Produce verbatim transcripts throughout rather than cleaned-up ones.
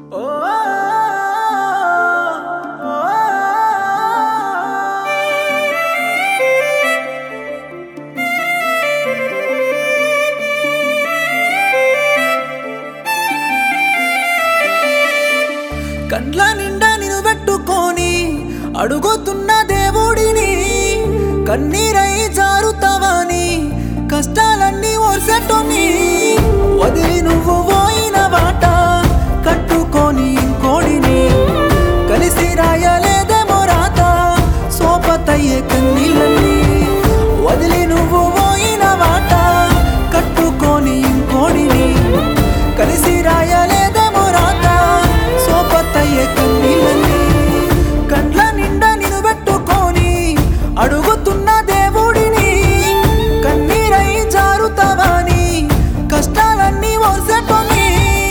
కండ్ల నిండా నిన్ను పెట్టుకొని అడుగుతున్న దేవుడిని కన్నీరై జారుతావని కష్టాలన్నీ ఓర్సెట్టుని వదిలి నువ్వు పోయిన బాట కట్టుకొని ఇంకోడిని కలిసి రాయలేదేమో రాత సోపతయ్యే కన్నీళ్ళని వదిలి నువ్వు పోయిన బాట కట్టుకొని ఇంకోడిని కలిసి రాయలేదేమో రాత సోపతయ్యే కన్నీళ్ళని కండ్ల నిండా నిన్ను పెట్టుకొని అడుగుతున్న దేవుడిని కన్నీరై జారుతావని కష్టాలన్నీ ఓర్సెట్టుని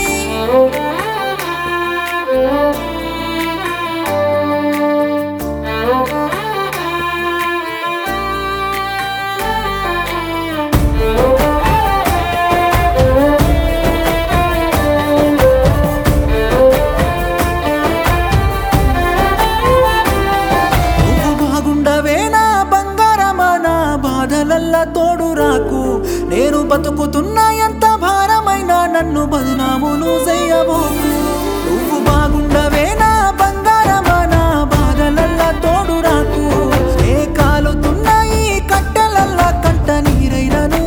తోడు రాకు నేను బతుకుతున్నా ఎంత భారమైనా నన్ను బదునాములు చెయ్యబోకు నువ్వు బాగుండవే నా బంగారమా నా బాధలల్లా తోడు రాకు ఏ కాలుతున్నా ఈ కట్టెలల్లా కంట నీరైనను